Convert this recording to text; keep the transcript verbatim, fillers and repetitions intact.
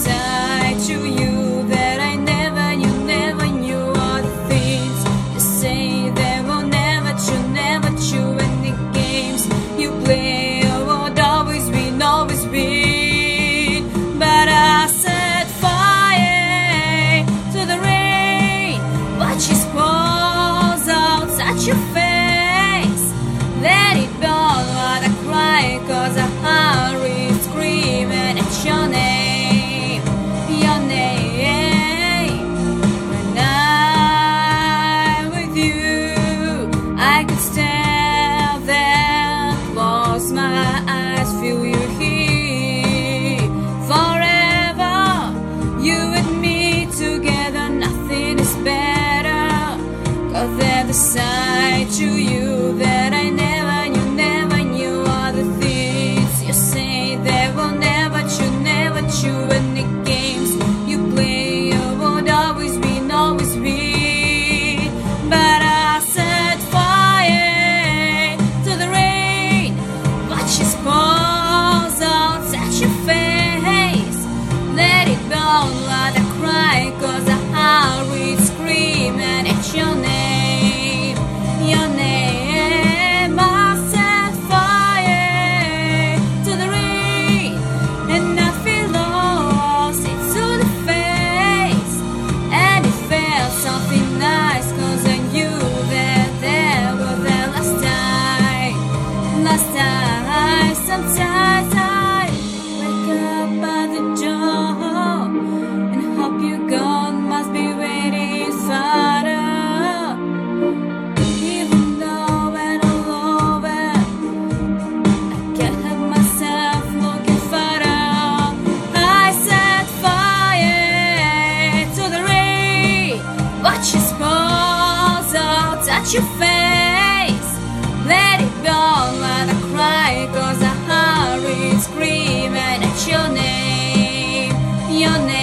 side to you that I never knew, never knew. All the things you say they will never true, never true. And the games you play would always win, always win. But I set fire to the rain, watch it pours out at your face. Let it burn while I cry, cause I hurry screaming at your name, your name. When I'm with you, I could stand there, close my eyes, feel you here forever. You and me together, nothing is better. Cause there's a side to you that I never knew, never knew. All the things you say they will never true, never true. And the games you play would always win, always win. But I set fire to the rain, watch it pours out at your face. Let it burn while I cry, cause I hurry screaming at your name, your name. I set fire to the rain, and I feel lost into the face. And it felt something nice, cause I knew that there was the last time, last time. Sometimes I wake up at the door and hope you're gone, must be waiting farther. Even though when I'm over, I can't help myself looking farther. I set fire to the rain, watch it pours out at your face. Let it burn while I cry, cause I hurry screaming at your name, your name.